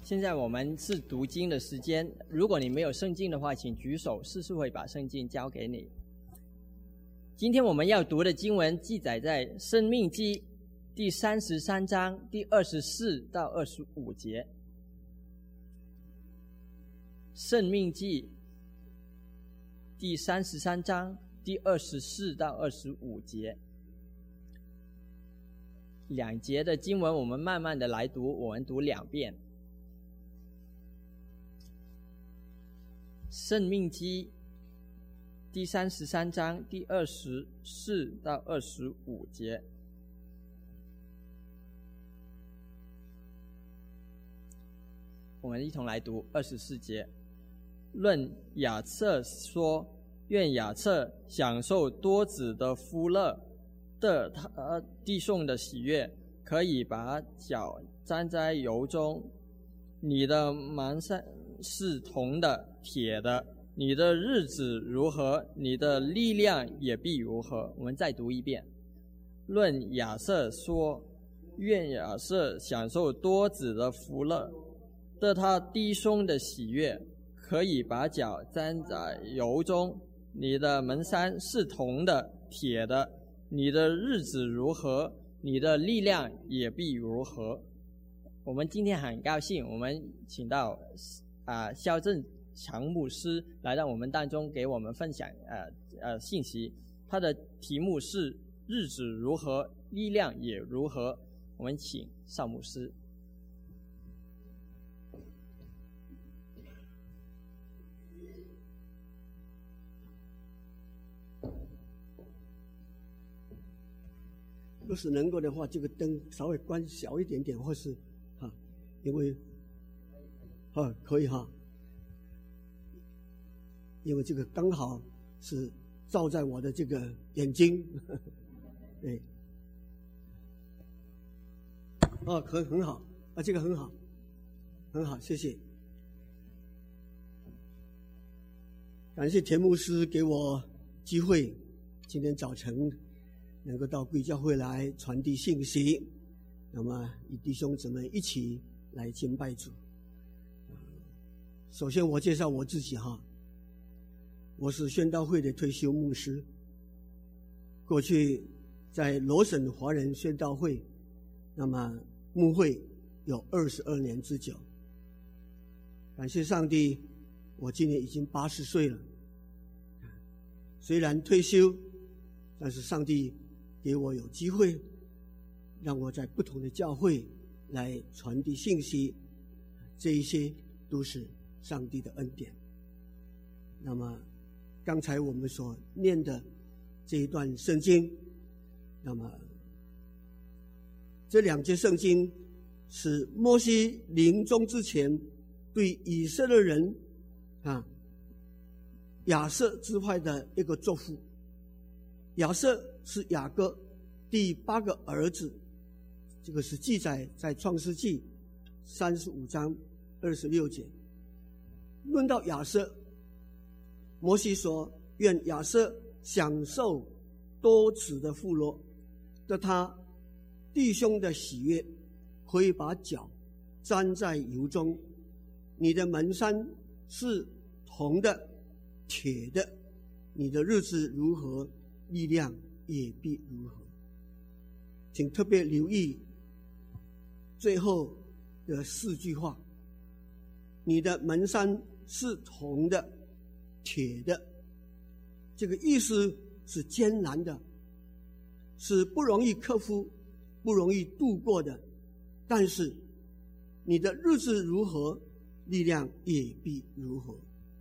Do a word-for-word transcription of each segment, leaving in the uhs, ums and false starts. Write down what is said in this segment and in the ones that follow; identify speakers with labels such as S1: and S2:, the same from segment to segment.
S1: 现在我们是读经的时间，如果你没有圣经的话，请举手，施事会把圣经交给你。今天我们要读的经文记载在《申命记》第三十三章第二十四到二十五节。《申命记》第三十三章第二十四到二十五节，两节的经文我们慢慢的来读，我们读两遍。《申命记》第三十三章第二十四到二十五节，我们一同来读二十四节。论亚瑟说：愿亚瑟享受多子的福乐，得他弟兄的喜悦，可以把脚沾在油中。你的芒衫是铜的、铁的，你的日子如何，你的力量也必如何。我们再读一遍。论亚瑟说：愿亚瑟享受多子的福乐，得他弟兄的喜悦，可以把脚沾在油中。你的门山是铜的、铁的，你的日子如何，你的力量也必如何。我们今天很高兴，我们请到啊萧正强牧师来到我们当中，给我们分享呃呃信息。他的题目是日子如何，力量也如何。我们请邵牧师。
S2: 若是能够的话，这个灯稍微关小一点点，或是哈，因为哈可以哈，因为这个刚好是照在我的这个眼睛，对，哦，很很好啊，这个很好，很好，谢谢，感谢田牧师给我机会，今天早晨能够到贵教会来传递信息，那么与弟兄姊妹一起来敬拜主。首先我介绍我自己哈，我是宣道会的退休牧师，过去在罗省华人宣道会，那么牧会有二十二年之久。感谢上帝，我今年已经八十岁了，虽然退休，但是上帝给我有机会，让我在不同的教会来传递信息，这一些都是上帝的恩典。那么刚才我们所念的这一段圣经，那么这两节圣经是摩西临终之前对以色列人啊亚瑟支派的一个祝福。亚瑟是雅各第八个儿子，这个是记载在创世纪三十五章二十六节。论到亚瑟，摩西说：愿亚瑟享受多子的福乐，得他弟兄的喜悦，可以把脚沾在油中。你的门山是铜的、铁的，你的日子如何，力量也必如何。请特别留意最后的四句话：你的门山是铜的、铁的。这个意思是艰难的，是不容易克服、不容易度过的。但是你的日子如何，力量也必如何。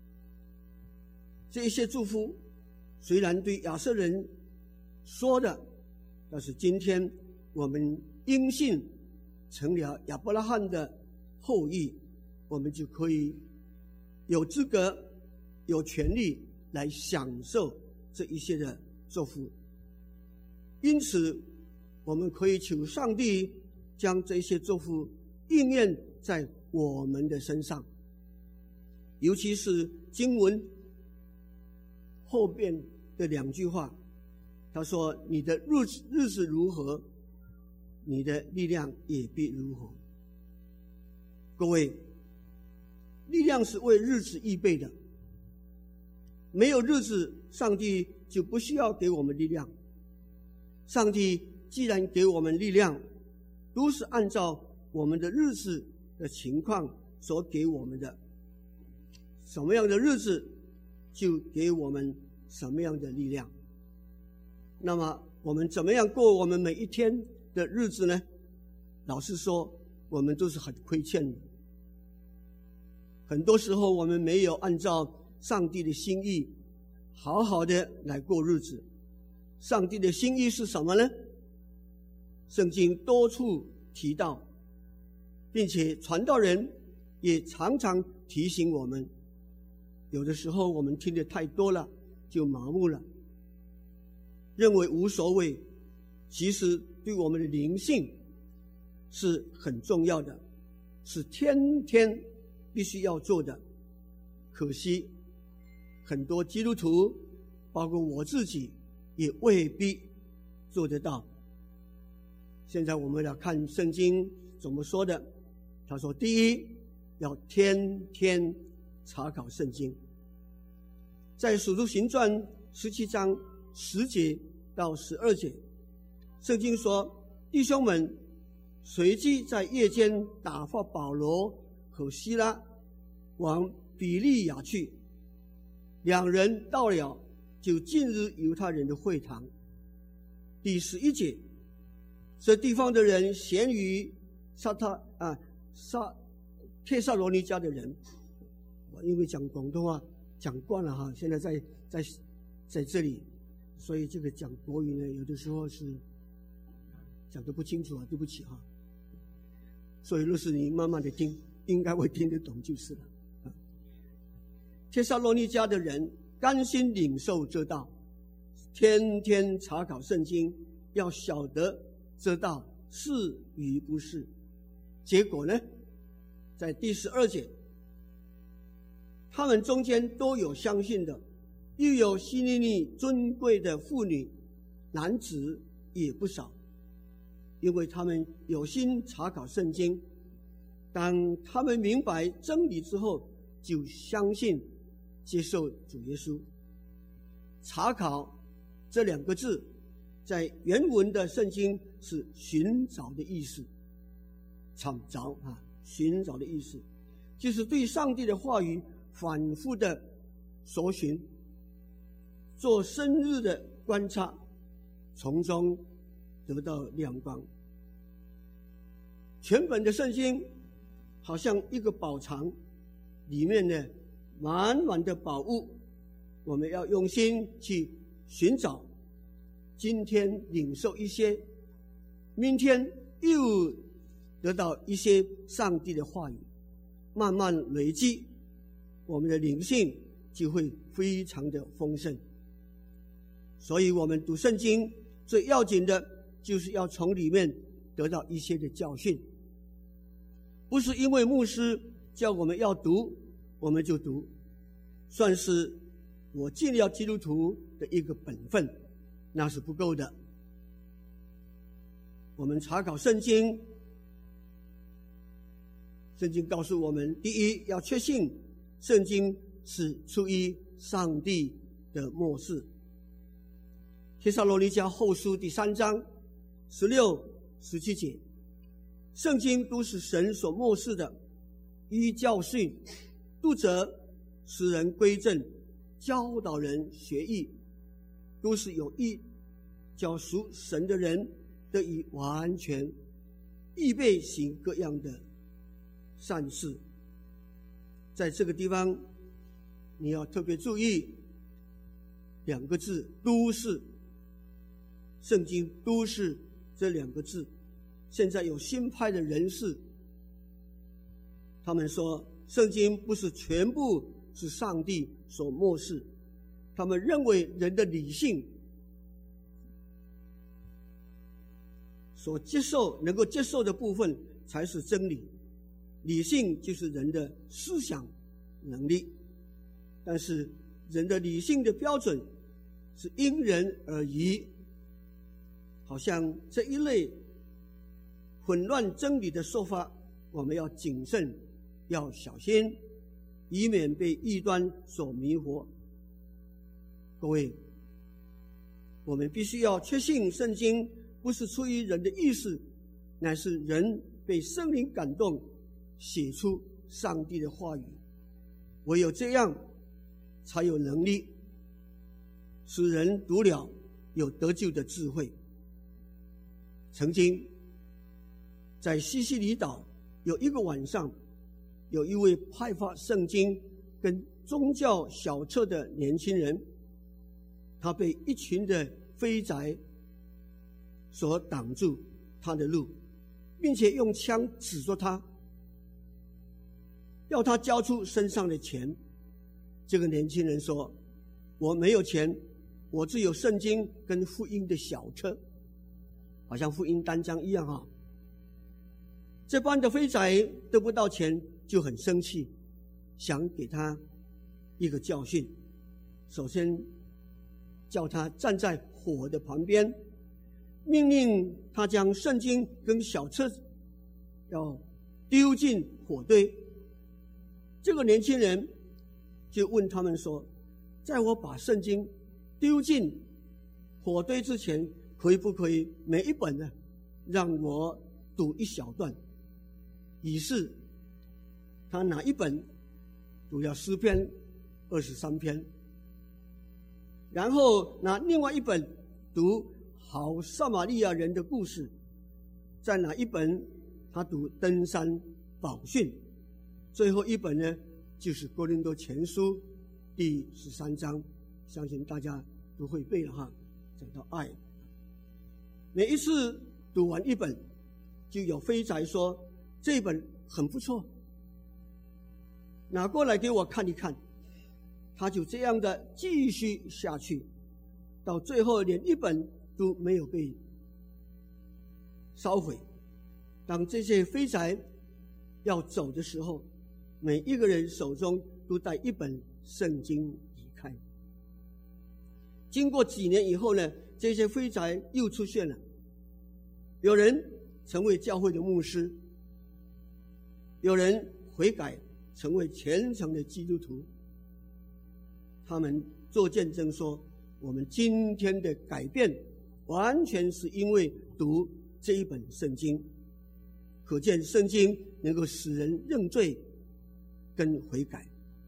S2: 这些祝福虽然对亚瑟人说的，但是今天我们因信成了亚伯拉罕的后裔，我们就可以有资格、有权利来享受这一些的祝福。因此我们可以求上帝将这些祝福应验在我们的身上。尤其是经文后边的两句话，他说：你的日子日子如何，你的力量也必如何。各位， 力量是为日子预备的，没有日子，上帝就不需要给我们力量。上帝既然给我们力量，都是按照我们的日子的情况所给我们的，什么样的日子就给我们什么样的力量。那么我们怎么样过我们每一天的日子呢？老实说，我们都是很亏欠的。很多时候我们没有按照上帝的心意好好的来过日子。上帝的心意是什么呢？圣经多处提到，并且传道人也常常提醒我们，有的时候我们听得太多了，就麻木了，认为无所谓。其实对我们的灵性是很重要的，是天天必须要做的。可惜很多基督徒，包括我自己，也未必做得到。现在我们要看圣经怎么说的。他说，第一，要天天查考圣经。在使徒行传十七章十节到十二节，圣经说，弟兄们随即在夜间打发保罗和希拉往比利亚去，两人到了，就进入犹太人的会堂。第十一节，这地方的人咸于撒他啊撒帖撒罗尼迦的人，我因为讲广东话讲惯了哈，现在在在在这里，所以这个讲国语呢，有的时候是讲得不清楚啊，对不起哈。所以若是你慢慢的听，应该会听得懂就是了。帖撒罗尼迦的人甘心领受这道，天天查考圣经，要晓得这道是与不是。结果呢，在第十二节，他们中间都有相信的，又有希利尼尊贵的妇女，男子也不少，因为他们有心查考圣经。当他们明白真理之后，就相信接受主耶稣。查考这两个字在原文的圣经是寻找的意思，找着啊，寻找的意思就是对上帝的话语反复的搜寻，做深入的观察，从中得到亮光。全本的圣经好像一个宝藏，里面呢满满的宝物，我们要用心去寻找。今天领受一些，明天又得到一些上帝的话语，慢慢累积，我们的灵性就会非常的丰盛。所以我们读圣经最要紧的就是要从里面得到一些的教训，不是因为牧师叫我们要读我们就读，算是我尽了基督徒的一个本分，那是不够的。我们查考圣经，圣经告诉我们，第一，要确信圣经是出于上帝的默示。帖撒罗尼迦后书第三章十六、十七节，圣经都是神所默示的，依教训、督责、使人归正、教导人学义，都是有益，叫属神的人得以完全，预备行各样的善事。在这个地方，你要特别注意两个字，都是。圣经都是这两个字，现在有新派的人士，他们说圣经不是全部是上帝所默示，他们认为人的理性所接受能够接受的部分才是真理，理性就是人的思想能力，但是人的理性的标准是因人而异。好像这一类混乱真理的说法，我们要谨慎，要小心， 以免被异端所迷惑。各位，我们必须要确信圣经不是出于人的意识，乃是人被圣灵感动写出上帝的话语。唯有这样才有能力使人读了有得救的智慧。曾经在西西里岛有一个晚上，有一位派发圣经跟宗教小册的年轻人，他被一群的飞宅所挡住他的路，并且用枪指着他，要他交出身上的钱。这个年轻人说：我没有钱，我只有圣经跟福音的小册，好像福音单张一样哈。这班的飞宅得不到钱就很生气，想给他一个教训。首先叫他站在火的旁边，命令他将圣经跟小册要丢进火堆。这个年轻人就问他们说：在我把圣经丢进火堆之前，可以不可以每一本呢让我读一小段？于是他拿一本读了诗篇二十三篇，然后拿另外一本读好撒玛利亚人的故事，再拿一本他读登山宝训，最后一本呢就是哥林多前书第十三章，相信大家都会背了哈，讲到爱。每一次读完一本，就有飞宅说这一本很不错，拿过来给我看一看。他就这样的继续下去，到最后连一本都没有被烧毁。当这些飞宅要走的时候，每一个人手中都带一本圣经离开。经过几年以后呢，这些飞宅又出现了，有人成为教会的牧师，有人悔改成为虔诚的基督徒。他们做见证说，我们今天的改变完全是因为读这一本圣经。可见圣经能够使人认罪跟悔改。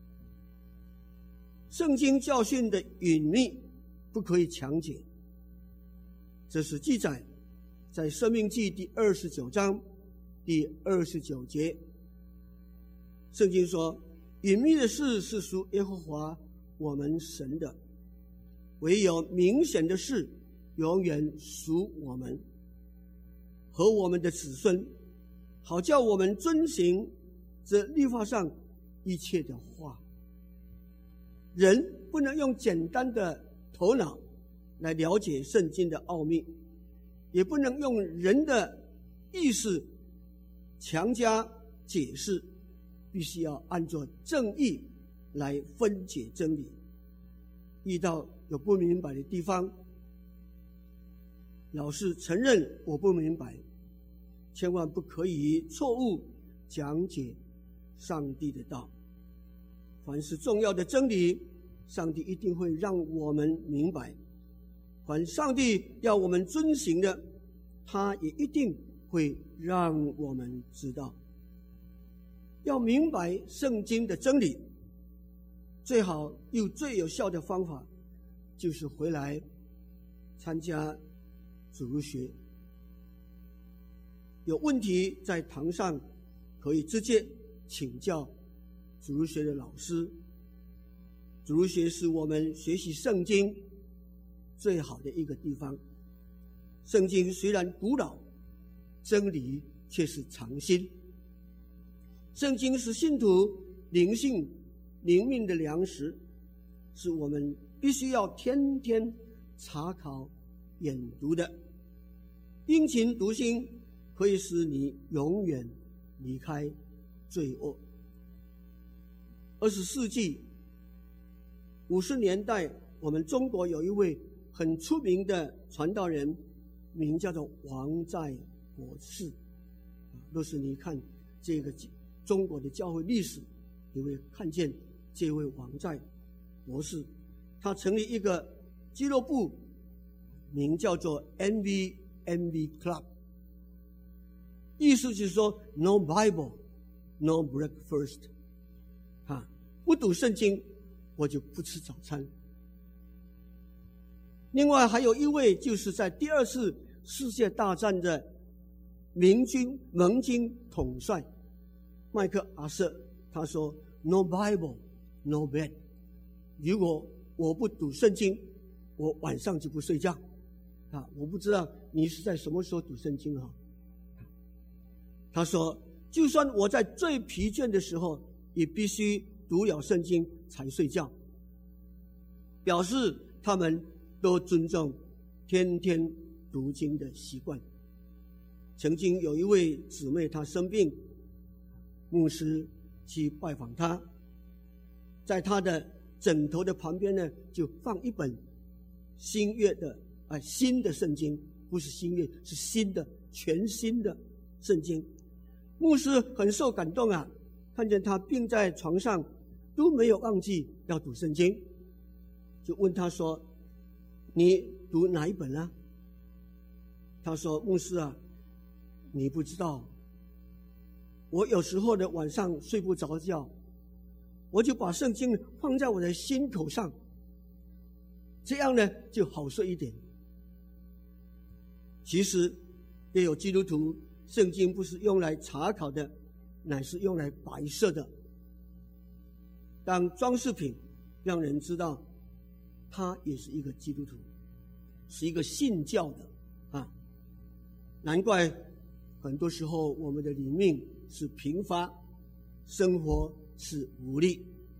S2: 圣经教训的隐秘不可以强解，这是记载在申命记第二十九章第二十九节。圣经说，隐秘的事是属耶和华我们神的，唯有明显的事永远属我们和我们的子孙，好叫我们遵行这律法上一切的话。人不能用简单的头脑来了解圣经的奥秘，也不能用人的意识强加解释，必须要按照正义来分解真理。遇到有不明白的地方，老是承认我不明白，千万不可以错误讲解上帝的道。凡是重要的真理，上帝一定会让我们明白；凡上帝要我们遵行的，他也一定会让我们知道。要明白圣经的真理，最好又最有效的方法，就是回来参加主日学。有问题在堂上可以直接请教主日学的老师。主日学是我们学习圣经最好的一个地方。圣经虽然古老，真理却是常新。圣经是信徒灵性灵命的粮食，是我们必须要天天查考研读的。殷勤读经可以使你永远离开罪恶。二十世纪五十年代，我们中国有一位很出名的传道人，名叫做王在博士。若是你看这个中国的教会历史， 你会看见这位王在博士，他成立一个俱乐部，名叫做 N V N V Club， 意思就是说 No Bible, No Breakfast， 啊，不读圣经我就不吃早餐。另外还有一位就是在第二次世界大战的明军盟军统帅麦克阿瑟，他说 No Bible, No bed， 如果我不读圣经，我晚上就不睡觉啊！我不知道你是在什么时候读圣经啊？他说，就算我在最疲倦的时候，也必须读了圣经才睡觉，表示他们都尊重天天读经的习惯。曾经有一位姊妹，她生病，牧师去拜访她，在她的枕头的旁边呢，就放一本新约的啊新的圣经，不是新约，是新的全新的圣经。牧师很受感动啊，看见她病在床上都没有忘记要读圣经，就问她说，你读哪一本啊？她说，牧师啊，你不知道，我有时候的晚上睡不着觉，我就把圣经放在我的心口上，这样呢就好睡一点。其实也有基督徒，圣经不是用来查考的，乃是用来摆设的，当装饰品，让人知道他也是一个基督徒，是一个信教的啊。难怪很多时候我们的灵命是贫乏，生活是无力。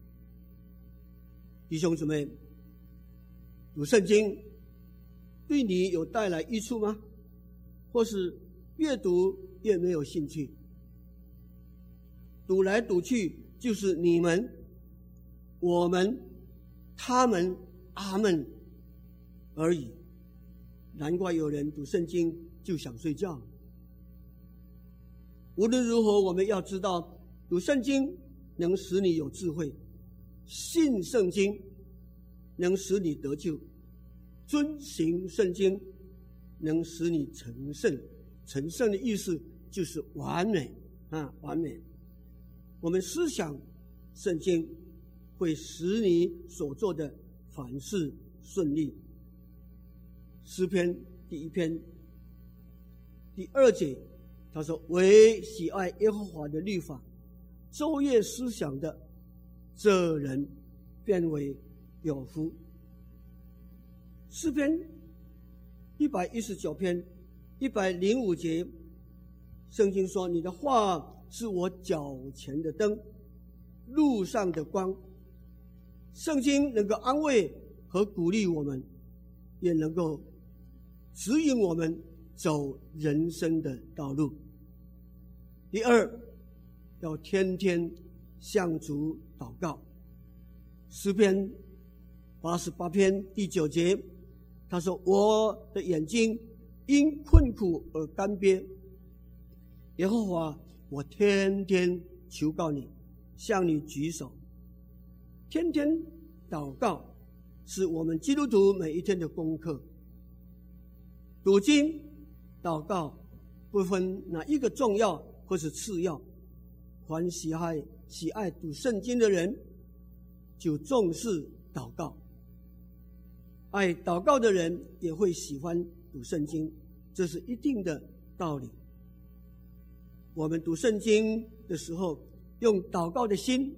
S2: 弟兄姊妹，读圣经对你有带来益处吗？或是越读越没有兴趣？读来读去就是你们、我们、他们、阿们而已。难怪有人读圣经就想睡觉。无论如何，我们要知道，读圣经能使你有智慧，信圣经能使你得救，遵行圣经能使你成圣。成圣的意思就是完美啊，完美。我们思想圣经，会使你所做的凡事顺利。诗篇第一篇第二节，他说，唯喜爱耶和华的律法，昼夜思想的，这人便为有福。诗篇一百一十九篇一百零五节，圣经说，你的话是我脚前的灯，路上的光。圣经能够安慰和鼓励我们，也能够指引我们走人生的道路。第二，要天天向主祷告。诗篇八十八篇第九节，他说，我的眼睛因困苦而干瘪，耶和华，我天天求告你，向你举手。天天祷告是我们基督徒每一天的功课。读经祷告不分哪一个重要或是次要，凡喜爱喜爱读圣经的人就重视祷告，爱祷告的人也会喜欢读圣经，这是一定的道理。我们读圣经的时候，用祷告的心，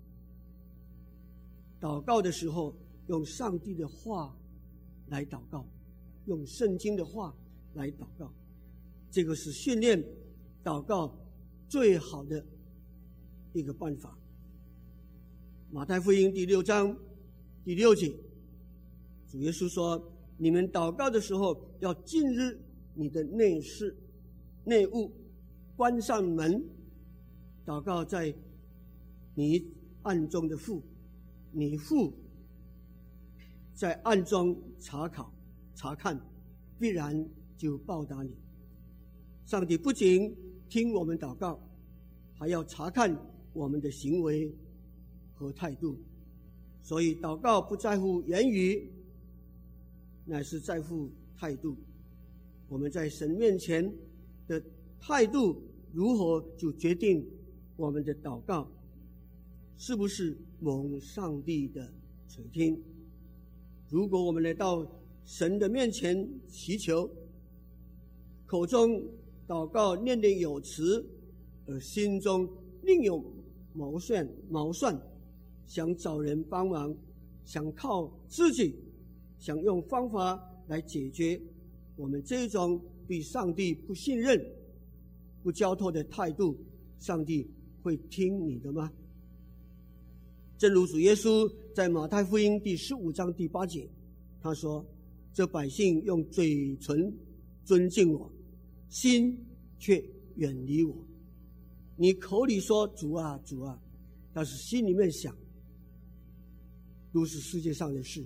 S2: 祷告的时候用上帝的话来祷告，用圣经的话来祷告，这个是训练祷告最好的一个办法。马太福音第六章第六节，主耶稣说，你们祷告的时候，要进入你的内室内屋，关上门，祷告在你暗中的父，你父在暗中查考查看，必然就报答你。上帝不仅听我们祷告，还要查看我们的行为和态度。所以祷告不在乎言语，乃是在乎态度。我们在神面前的态度如何，就决定我们的祷告是不是蒙上帝的垂听。如果我们来到神的面前祈求，口中祷告念念有词，而心中另有谋算谋算，想找人帮忙，想靠自己，想用方法来解决，我们这种对上帝不信任、不交托的态度，上帝会听你的吗？正如主耶稣在马太福音第十五章第八节，他说：这百姓用嘴唇尊敬我，心却远离我。你口里说主啊主啊，但是心里面想都是世界上的事，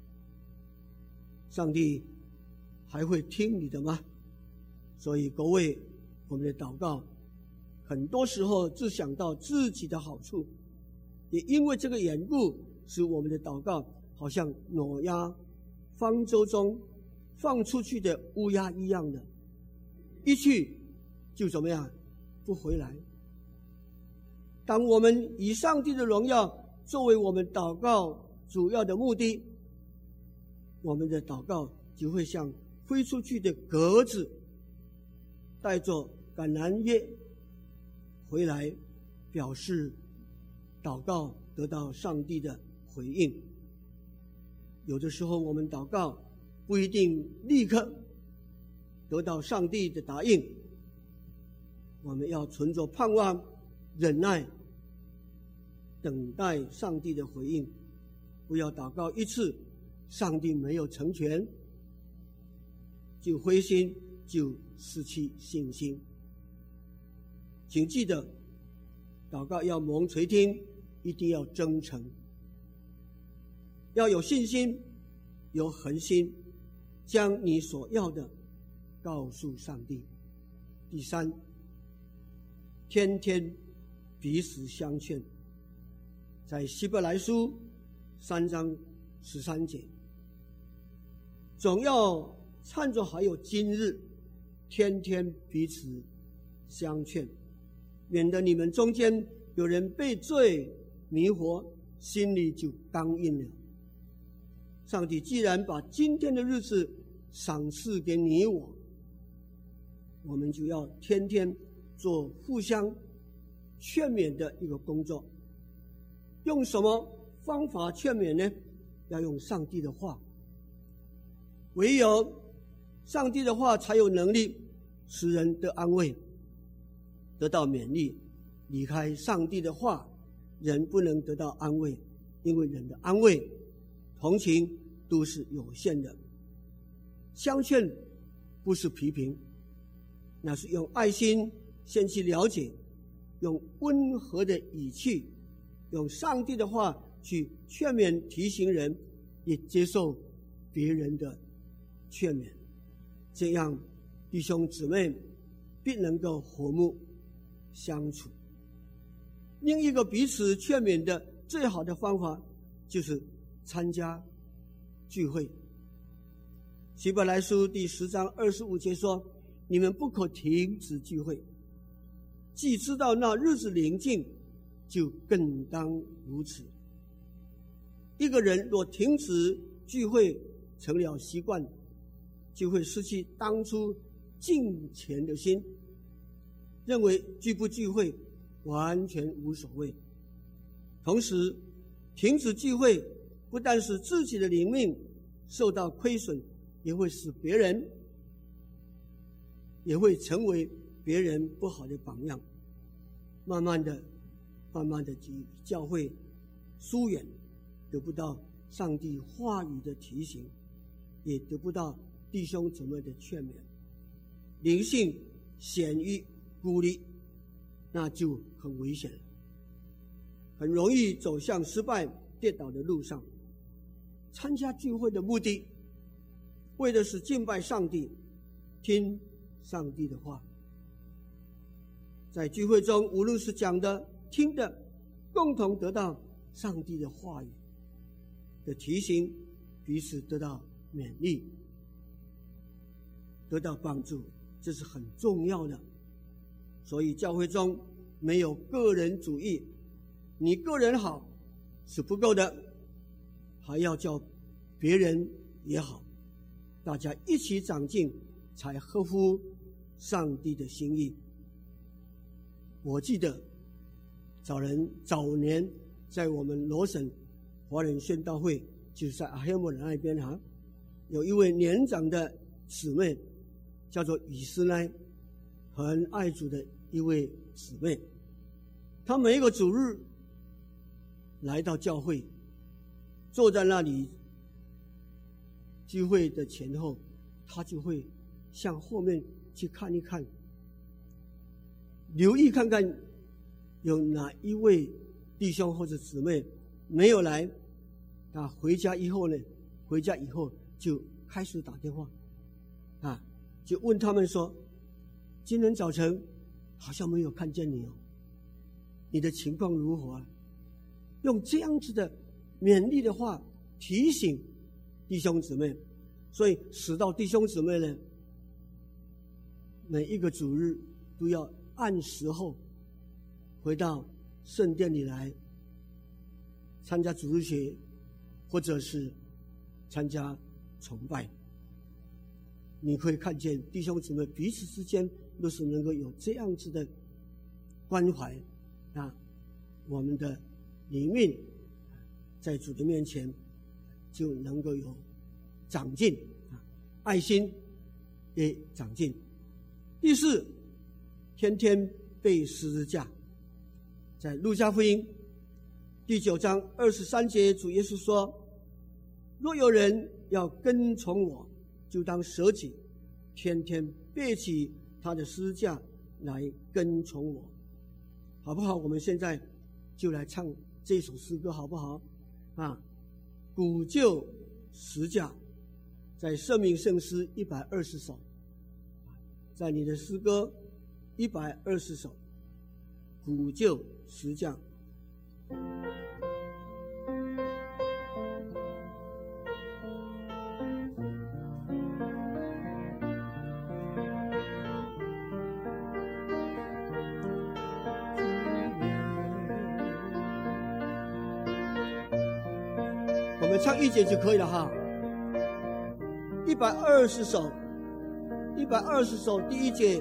S2: 上帝还会听你的吗？所以各位，我们的祷告很多时候只想到自己的好处，也因为这个缘故，使我们的祷告好像挪亚方舟中放出去的乌鸦一样的，一去就怎么样，不回来。当我们以上帝的荣耀作为我们祷告主要的目的，我们的祷告就会像飞出去的鸽子，带着橄榄叶回来，表示祷告得到上帝的回应。有的时候我们祷告不一定立刻得到上帝的答应，我们要存着盼望、忍耐，等待上帝的回应。不要祷告一次，上帝没有成全，就灰心，就失去信心。请记得，祷告要蒙垂听，一定要真诚，要有信心，有恒心，将你所要的告诉上帝。第三，天天彼此相劝，在希伯来书三章十三节，总要趁着还有今日，天天彼此相劝，免得你们中间有人被罪迷惑，心里就刚硬了。上帝既然把今天的日子赏赐给你我，我们就要天天做互相劝勉的一个工作。用什么方法劝勉呢？要用上帝的话，唯有上帝的话才有能力使人得安慰，得到勉励。离开上帝的话，人不能得到安慰，因为人的安慰、同情都是有限的。相劝不是批评，那是用爱心先去了解，用温和的语气，用上帝的话去劝勉提醒人，也接受别人的劝勉，这样弟兄姊妹必能够和睦相处。另一个彼此劝勉的最好的方法就是参加聚会。希伯来书第十章二十五节说：你们不可停止聚会，既知道那日子临近，就更当如此。一个人若停止聚会成了习惯，就会失去当初敬虔的心，认为聚不聚会完全无所谓。同时，停止聚会不但使自己的灵命受到亏损，也会使别人，也会成为别人不好的榜样。慢慢的、慢慢的与教会疏远，得不到上帝话语的提醒，也得不到弟兄姊妹的劝勉，灵性显于孤立，那就很危险了，很容易走向失败跌倒的路上。参加聚会的目的，为的是敬拜上帝，听上帝的话。在聚会中，无论是讲的、听的，共同得到上帝的话语的提醒，彼此得到勉励，得到帮助，这是很重要的。所以教会中没有个人主义，你个人好是不够的，还要叫别人也好，大家一起长进，才合乎上帝的心意。我记得早人早年在我们罗省华人宣道会，就是在阿黑姆人那边哈，有一位年长的姊妹，叫做以斯奈，很爱主的一位姊妹。她每一个主日来到教会，坐在那里聚会的前后，她就会向后面去看一看，留意看看有哪一位弟兄或者姊妹没有来。啊，回家以后呢，回家以后就开始打电话，啊，就问他们说，今天早晨好像没有看见你哦，你的情况如何啊？用这样子的勉励的话提醒弟兄姊妹，所以使到弟兄姊妹呢，每一个主日都要按时候回到圣殿里来参加主日学，或者是参加崇拜。你可以看见弟兄姊妹彼此之间都是能够有这样子的关怀啊，我们的灵命在主的面前就能够有长进啊，爱心也长进。第四，天天背十字架。在路加福音第九章二十三节，主耶稣说，若有人要跟从我，就当舍己，天天背起他的十字架来跟从我。好不好？我们现在就来唱这首诗歌好不好啊？古旧十架，在圣名圣诗一百二十首，在你的诗歌一百二十首，古旧十架。我们唱一节就可以了哈。一百二十首，一百二十首第一节，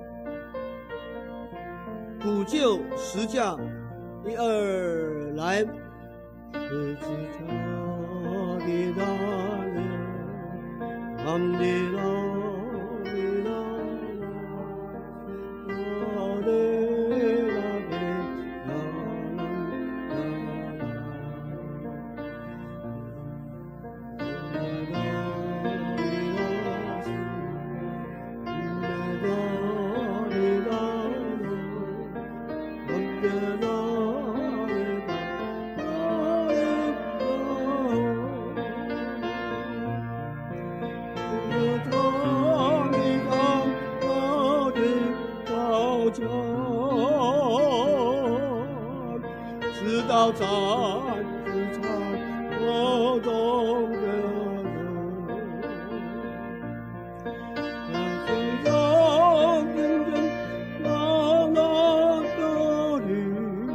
S2: 古旧十架，一二来。直到战至场我中的人，风中阵阵朗朗的雨，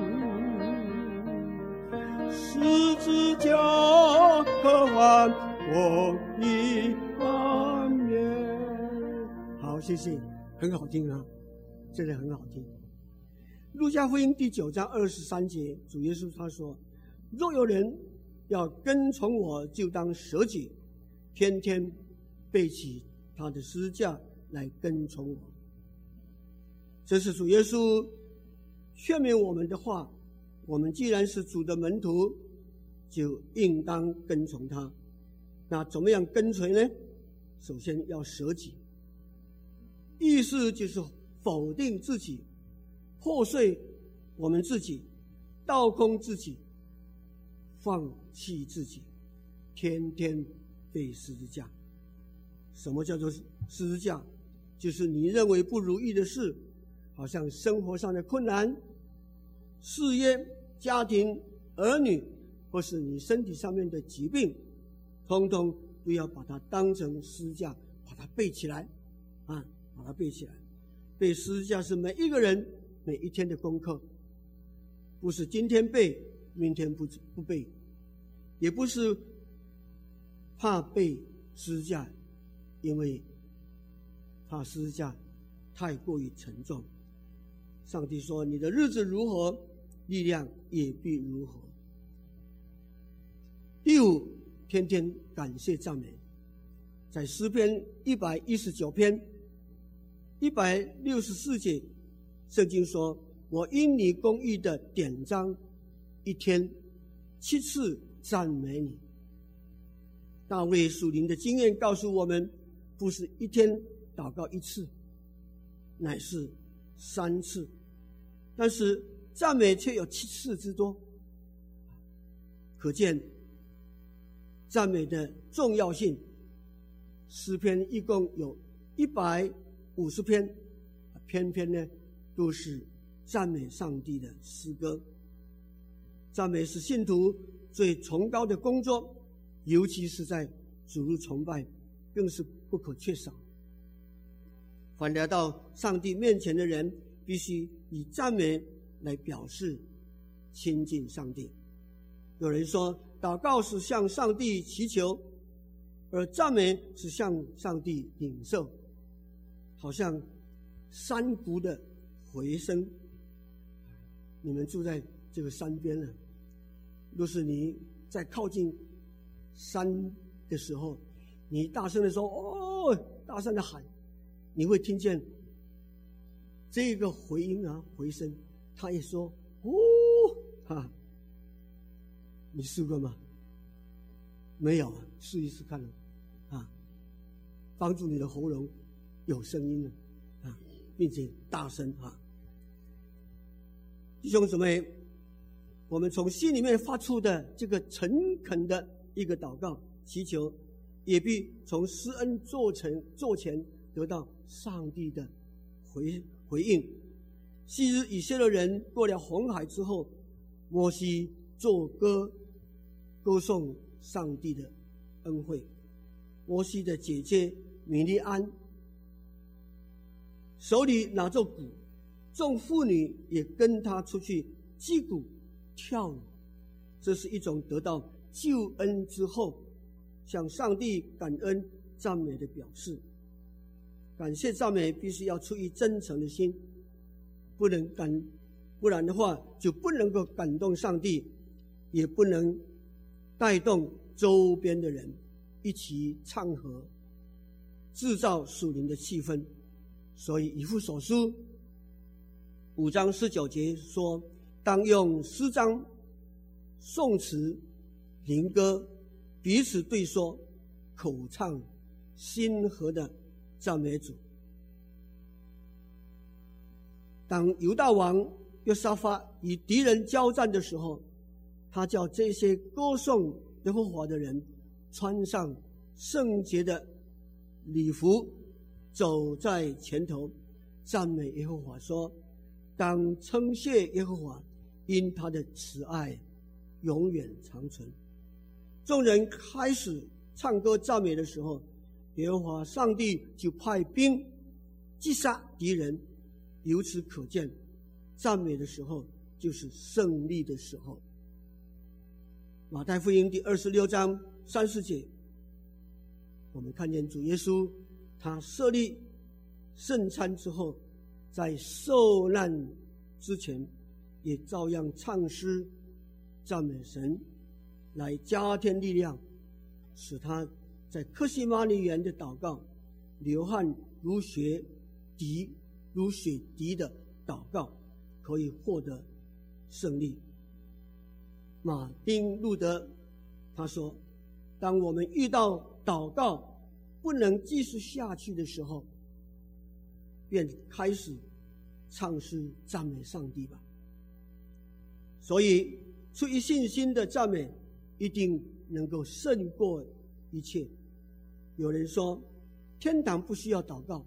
S2: 十字架可换我的冠冕。好，谢谢，很好听啊，真的很好听。路加福音第九章二十三节，主耶稣他说，若有人要跟从我，就当舍己，天天背起他的十字架来跟从我。这是主耶稣劝勉我们的话，我们既然是主的门徒，就应当跟从他。那怎么样跟随呢？首先要舍己，意思就是否定自己，破碎我们自己，倒空自己，放弃自己，天天背十字架。什么叫做十字架？就是你认为不如意的事，好像生活上的困难、事业、家庭儿女，或是你身体上面的疾病，通通都要把它当成十字架，把它背起来啊，把它背起来。背十字架是每一个人每一天的功课，不是今天背，明天不不背，也不是怕背十字架，因为怕十字架太过于沉重。上帝说：“你的日子如何，力量也必如何。”第五，天天感谢赞美。在诗篇一百一十九篇一百六十四节，圣经说：“我因你公义的典章，一天七次赞美你。”大卫属灵的经验告诉我们，不是一天祷告一次，乃是三次，但是赞美却有七次之多，可见赞美的重要性。诗篇一共有一百五十篇，篇篇呢都是赞美上帝的诗歌。赞美是信徒最崇高的工作，尤其是在主日崇拜更是不可缺少。凡来到上帝面前的人，必须以赞美来表示亲近上帝。有人说，祷告是向上帝祈求，而赞美是向上帝领受，好像山谷的回声。你们住在这个山边呢，若是你在靠近山的时候，你大声的说哦，大声的喊，你会听见这个回音啊，回声。他也说哦，哈，你试过吗？没有啊，试一试看了啊，帮助你的喉咙有声音了啊，并且大声啊。弟兄姊妹，我们从心里面发出的这个诚恳的一个祷告祈求，也必从施恩座前座前得到上帝的回回应。昔日以色列人过了红海之后，摩西作歌歌颂上帝的恩惠。摩西的姐姐米利安手里拿着鼓，众妇女也跟他出去击鼓跳舞，这是一种得到救恩之后向上帝感恩赞美的表示。感谢赞美必须要出于真诚的心，不能感不然的话就不能够感动上帝，也不能带动周边的人一起唱和，制造属灵的气氛。所以以弗所书五章十九节说，当用诗章、颂词、灵歌彼此对说，口唱心和的赞美主。当犹大王约沙法与敌人交战的时候，他叫这些歌颂耶和华的人穿上圣洁的礼服，走在前头，赞美耶和华，说：当称谢耶和华，因他的慈爱永远长存。众人开始唱歌赞美的时候，耶和华上帝就派兵击杀敌人。由此可见，赞美的时候就是胜利的时候。马太福音第二十六章三十节，我们看见主耶稣他设立圣餐之后，在受难之前也照样唱诗赞美神，来加添力量，使他在客西马尼园的祷告，流汗如血滴如血滴的祷告，可以获得胜利。马丁路德他说，当我们遇到祷告不能继续下去的时候，便开始唱诗赞美上帝吧。所以出于信心的赞美一定能够胜过一切。有人说天堂不需要祷告，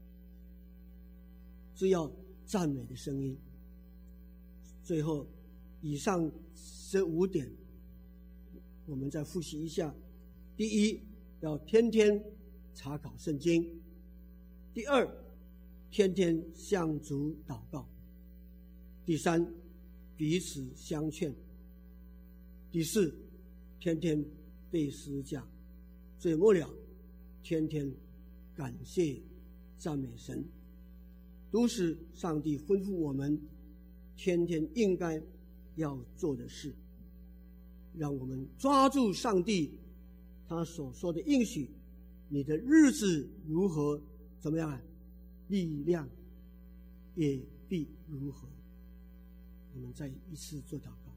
S2: 只要赞美的声音。最后以上这五点，我们再复习一下。第一，要天天查考圣经；第二，天天向主祷告；第三，彼此相劝；第四，天天背十字架；最末了，天天感谢赞美神。都是上帝吩咐我们天天应该要做的事。让我们抓住上帝他所说的应许，你的日子如何怎么样啊？力量也必如何。我们再一次做祷告。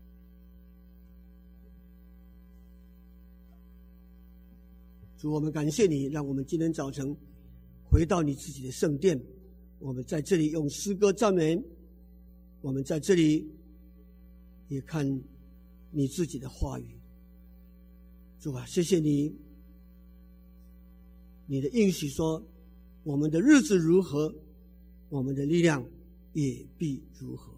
S2: 主，我们感谢你，让我们今天早晨回到你自己的圣殿，我们在这里用诗歌赞美，我们在这里也看你自己的话语。主啊，谢谢你，你的应许说，我们的日子如何，我们的力量也必如何。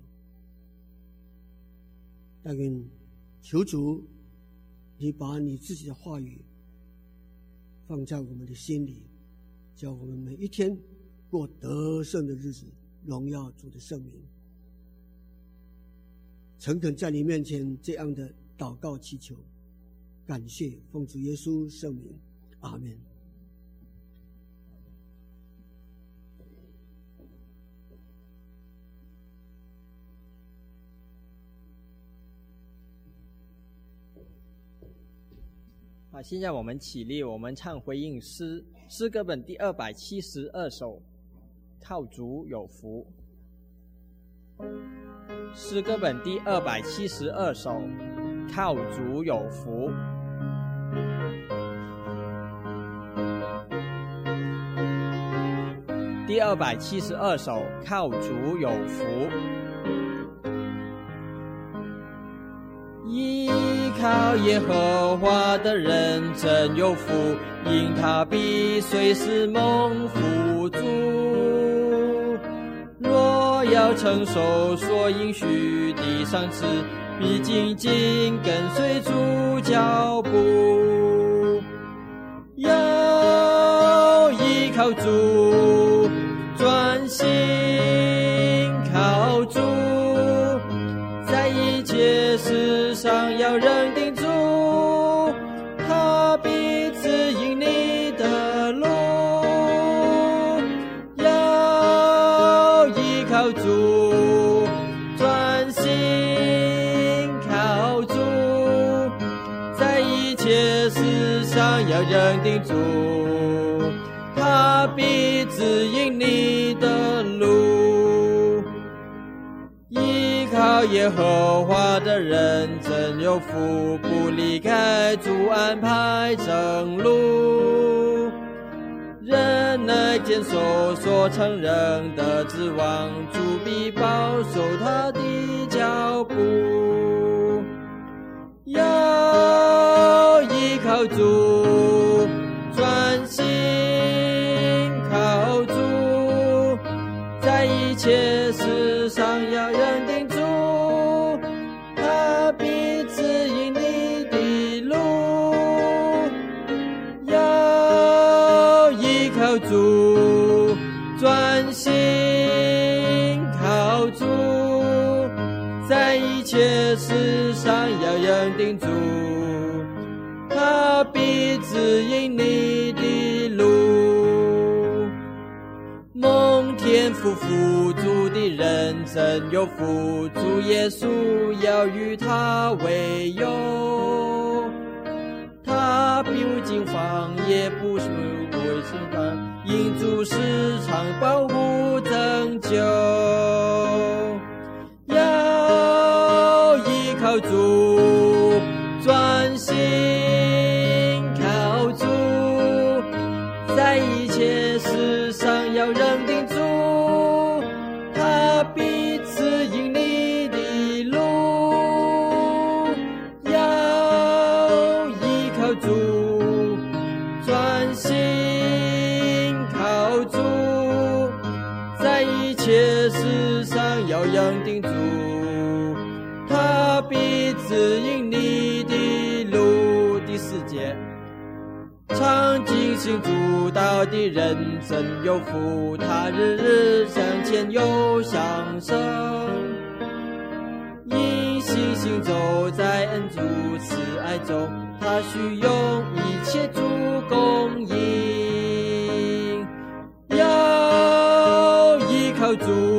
S2: 但愿求主，你把你自己的话语放在我们的心里，叫我们每一天过得胜的日子，荣耀主的圣名。诚恳在你面前这样的祷告祈求，感谢奉主耶稣圣名，阿们。
S1: 好，现在我们起立，我们唱回应诗诗歌本第二百七十二首，靠主有福。诗歌本第二百七十二首，靠主有福。第二百七十二首，靠主有福。依靠耶和华的人真有福，因他必随时蒙福助。若要承受所应许的赏赐，必紧紧跟随主脚步。要依靠主，专心靠主，在一切事上要认定主，他必指引你的路。要依靠主，专心靠主，在一切事上要认定主，他必指引你的路。依靠耶和华的人真有福，不离开主安排正路。人乃坚守所承认的指望，主必保守他的脚步。要依靠主，专心靠主，在一切事上要认定主，他必指引你的路。要依靠主，专心靠主，在一切事上要认定主，他必指引你的路。蒙天父福主的人真有福，主耶稣要与他为友。他不惊慌，也不是为审判，因主时常保护拯救。要依靠主，专心靠主，在一切事上要认定主，他必指引你的路。要依靠主，专心靠主，在一切事上要认定主，他必指引你的路。第四节，常尽心主道的人真有福，他日日向前有享受，因信心走在恩主慈爱中，他需用一切主供应，要依靠主